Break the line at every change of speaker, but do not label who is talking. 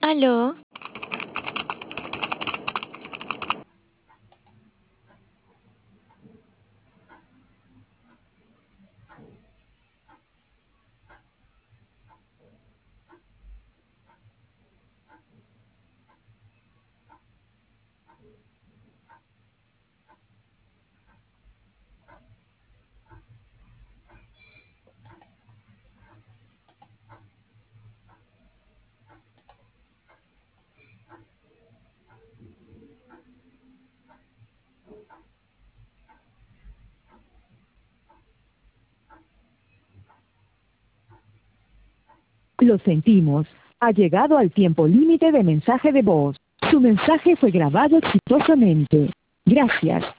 ¿Aló?
Lo sentimos. Ha llegado al tiempo límite de mensaje de voz. Su mensaje fue grabado exitosamente. Gracias.